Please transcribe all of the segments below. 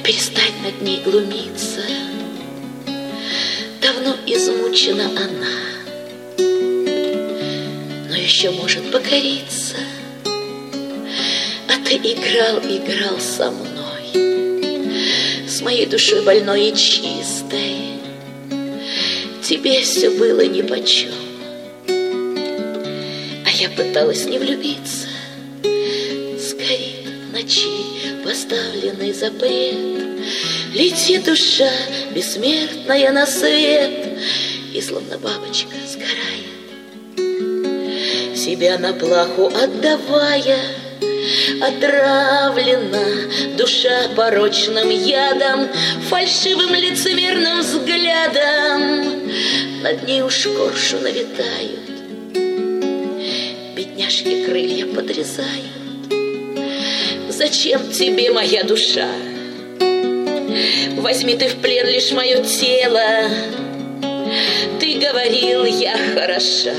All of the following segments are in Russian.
перестать над ней глумиться. Давно измучена она, но еще может покориться. А ты играл со мной, с моей душой больной и чистой. Тебе все было нипочем, а я пыталась не влюбиться. Сгорит в ночи поставленный запрет, летит душа бессмертная на свет, и словно бабочка сгорает, себя на плаху отдавая. Отравлена душа порочным ядом, фальшивым лицемерным взглядом. Над ней уж коршуны витают, бедняжки крылья подрезают. Зачем тебе моя душа? Возьми ты в плен лишь мое тело. Ты говорил, я хороша,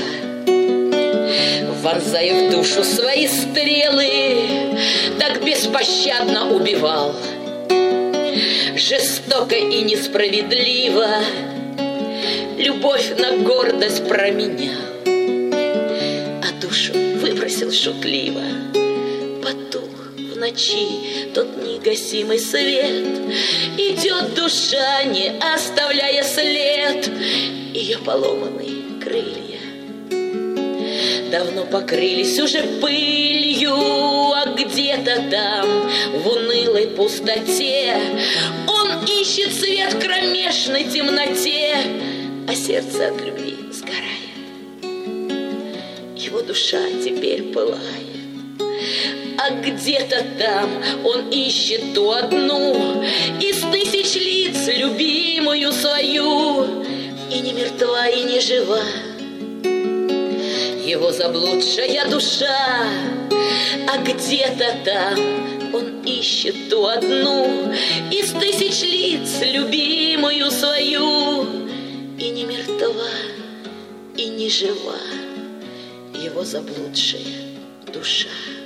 вонзая в душу свои стрелы, так беспощадно убивал, жестоко и несправедливо любовь на гордость променял, а душу выбросил шутливо. Потух в ночи тот негасимый свет, идет душа, не оставляя след. Ее поломанные крылья давно покрылись уже пылью, а где-то там, в унылой пустоте, он ищет свет в кромешной темноте, а сердце от любви сгорает. Его душа теперь пылает, а где-то там он ищет ту одну из тысяч лиц, любимую свою, и не мертва, и не жива его заблудшая душа. А где-то там он ищет ту одну из тысяч лиц, любимую свою, и не мертва, и не жива его заблудшая душа.